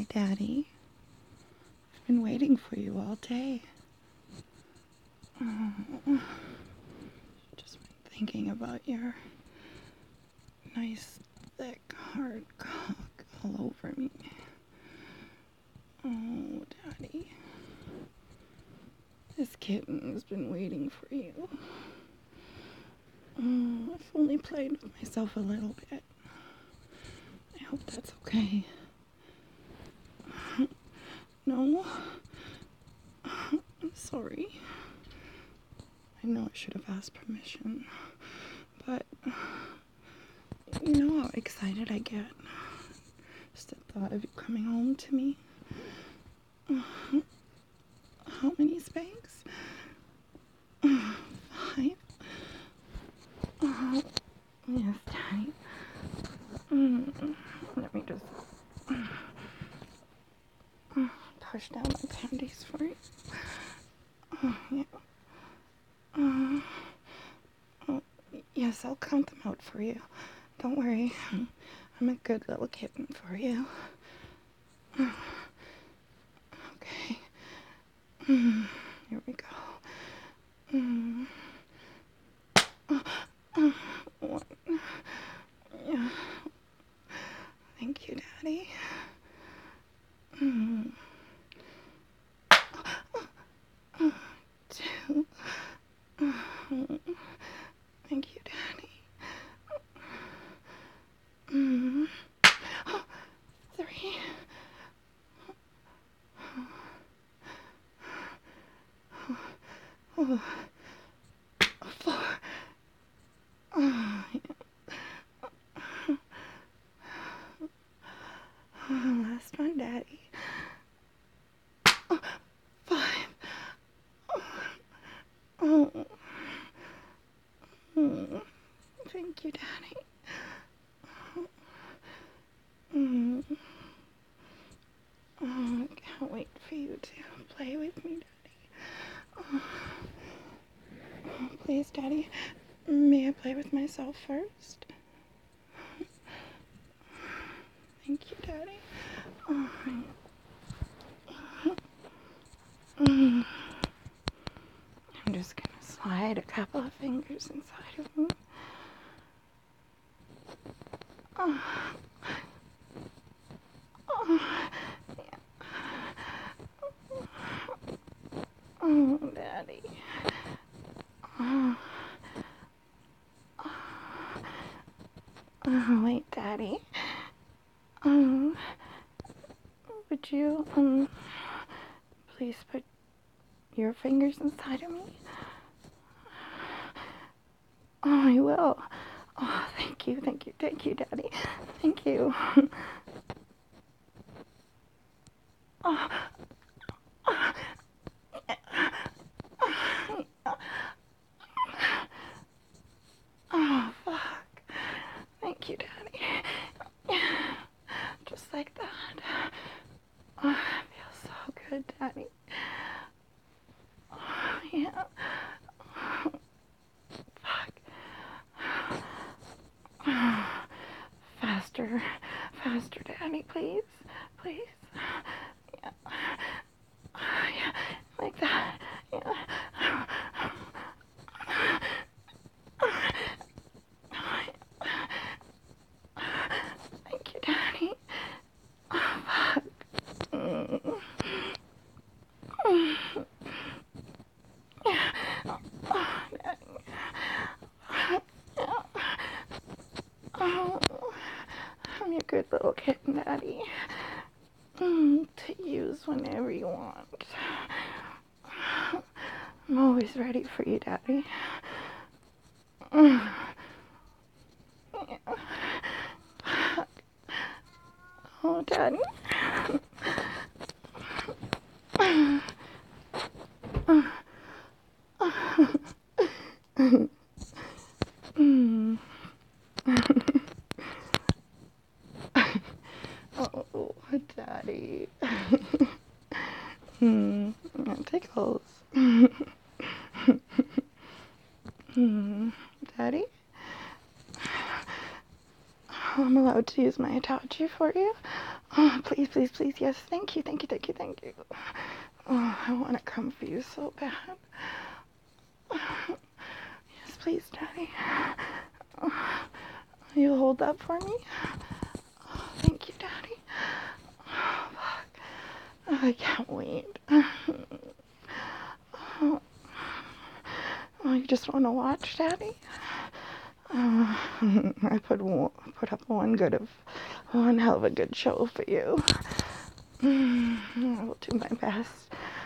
Hi, Daddy. I've been waiting for you all day. Just been thinking about your nice, thick, hard cock all over me. Oh, Daddy. This kitten's been waiting for you. Oh, I've only played with myself a little bit. I hope that's okay. No? I'm sorry. I know I should have asked permission, but you know how excited I get just the thought of you coming home to me. How many spanks? 5? Oh, yes, Daddy. Let me just push down my panties for you. Oh, yeah. Oh, yes, I'll count them out for you. Don't worry. I'm a good little kitten for you. Okay. Here we go. 1. Yeah. Thank you, Daddy. 2. Thank you, Daddy. 3. 4. Oh, yeah. Last one, Daddy. 5. Oh. Thank you, Daddy. I can't wait for you to play with me, Daddy. Please, Daddy, may I play with myself first? Thank you, Daddy. I'm just gonna slide a couple of fingers inside of me. Oh, Daddy. Oh, wait, Daddy. Would you, please put your fingers inside of me? Oh, I will. Oh, thank you, Daddy. Thank you. Oh, fuck. Thank you, Daddy. Just like that. Oh, it feels so good, Daddy. Oh, yeah. Fuck. Faster, faster, Daddy, please. Please. Yeah. Yeah. Like that. Yeah. Thank you, Daddy. Oh, fuck. Oh, Daddy. Oh, I'm your good little kitten, Daddy. To use whenever you want. I'm always ready for you, Daddy. Oh, Daddy. Oh, Daddy. Tickles. Daddy? I'm allowed to use my Hitachi for you? Oh, please, please, please. Yes, thank you, thank you, thank you, thank you. Oh, I want to come for you so bad. Yes, please, Daddy. You hold that for me? Oh, thank you, Daddy. Oh, fuck. I can't wait. Oh, you just want to watch, Daddy? I put up one hell of a good show for you. I will do my best.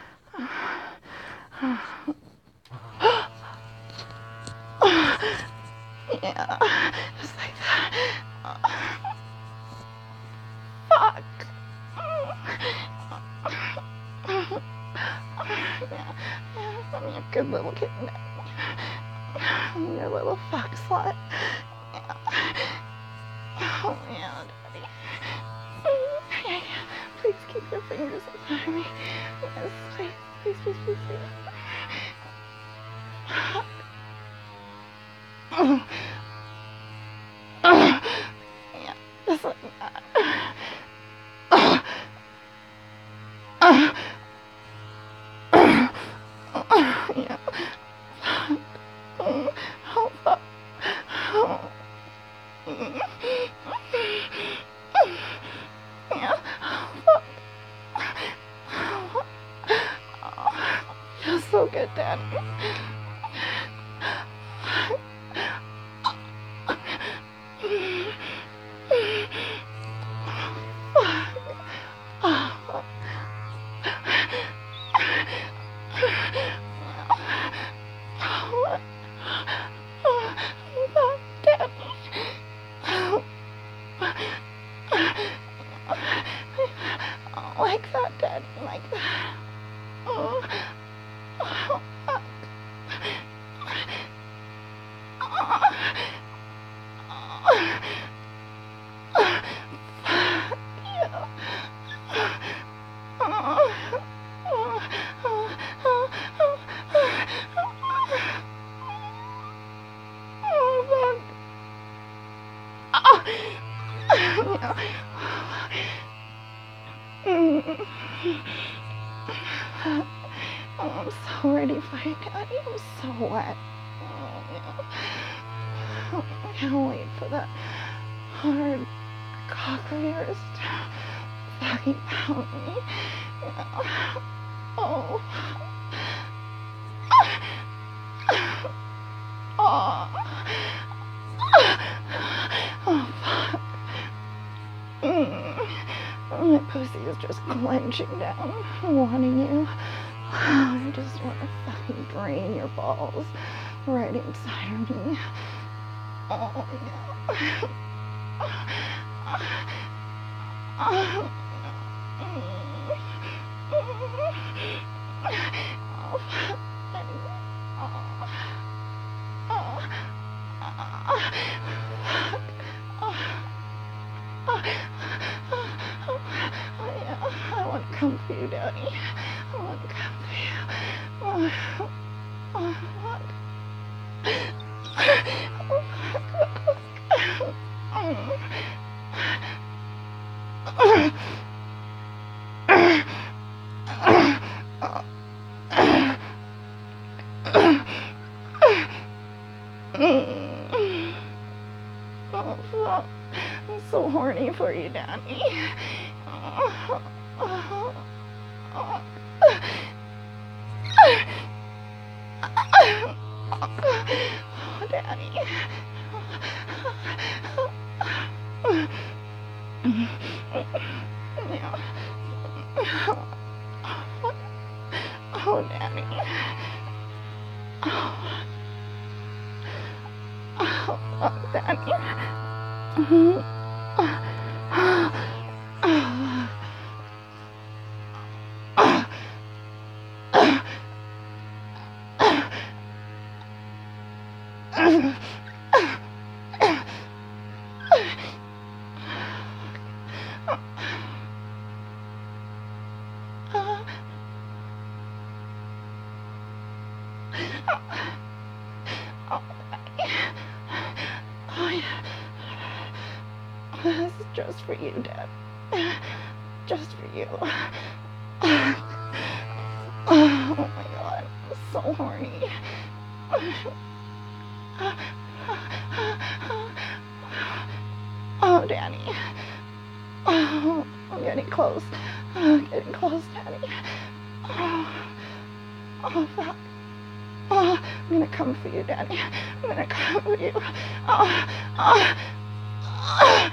Yeah, just like that. Fuck. Yeah, I'm a good little kitten. I'm your little fuck slut. Yeah. Oh, yeah, Daddy. Yeah, yeah. Please keep your fingers inside me. Yes, please, please, please, please, please. Yeah, just like that. Yeah. Oh, fuck. Oh. Yeah. Feels so good, Daddy. Like that, Daddy, like that. Oh, oh, fuck. Oh, I'm so ready for you, Daddy. I'm so wet. Oh, yeah. I can't wait for that hard cock of yours to fucking pound me. Yeah. Oh. Oh. Oh, fuck. My pussy is just clenching down, wanting you. I just want to fucking drain your balls right inside of me. Oh, yeah. Oh, I want to come for you, Daddy. I want to come for you. I'm so horny for you, Daddy. Oh, Daddy. Yeah. Oh, Daddy. Oh, Daddy. Oh, yeah. This is just for you, Dad. just for you. Oh my god, I'm so horny. Oh, Danny. Oh, I'm getting close. Getting close, Danny. Oh, fuck. Oh, I'm gonna come for you, Danny. I'm gonna come for you. Oh, oh, oh,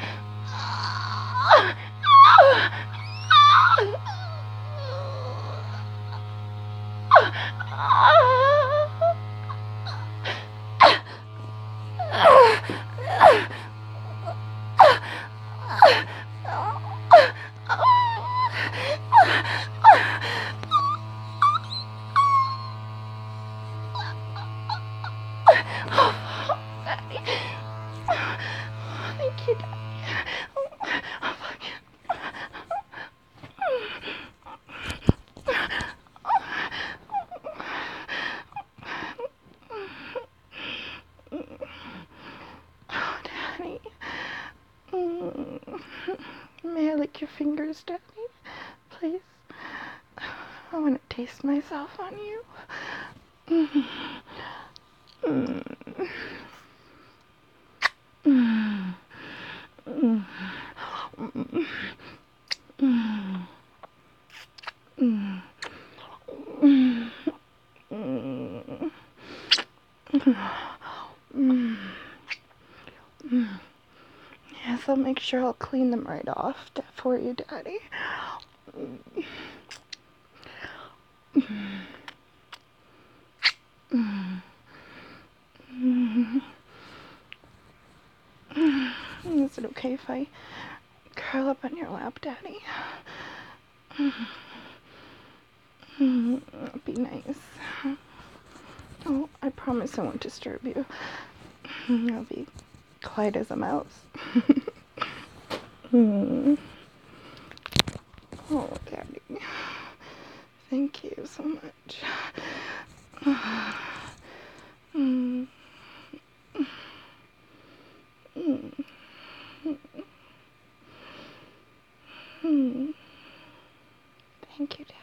Daddy. Thank you, Daddy. Oh, fuck. Oh, Daddy. May I lick your fingers, Daddy? Please? I want to taste myself on you. Yes, I'll make sure I'll clean them right off for you, Daddy. Is it okay if I curl up on your lap, Daddy? Be nice. Oh, I promise I won't disturb you. I'll be quiet as a mouse. Oh, Daddy. Thank you so much. Thank you, Daddy.